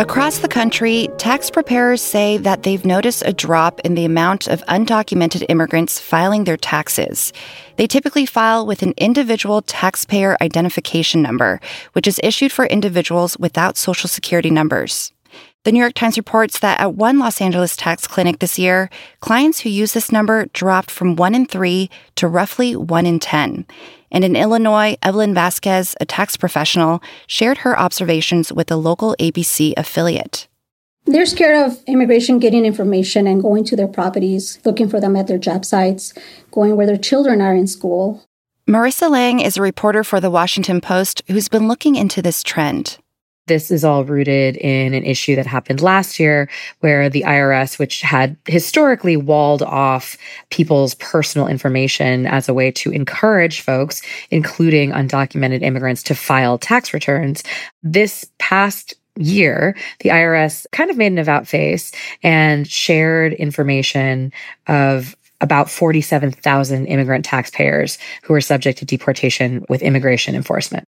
Across the country, tax preparers say that they've noticed a drop in the amount of undocumented immigrants filing their taxes. They typically file with an individual taxpayer identification number, which is issued for individuals without Social Security numbers. The New York Times reports that at one Los Angeles tax clinic this year, clients who use this number dropped from 1 in 3 to roughly 1 in 10. And in Illinois, Evelyn Vasquez, a tax professional, shared her observations with a local ABC affiliate. They're scared of immigration getting information and going to their properties, looking for them at their job sites, going where their children are in school. Marissa Lang is a reporter for The Washington Post who's been looking into this trend. This is all rooted in an issue that happened last year where the IRS, which had historically walled off people's personal information as a way to encourage folks, including undocumented immigrants, to file tax returns, this past year, the IRS kind of made an about-face and shared information of about 47,000 immigrant taxpayers who are subject to deportation with immigration enforcement.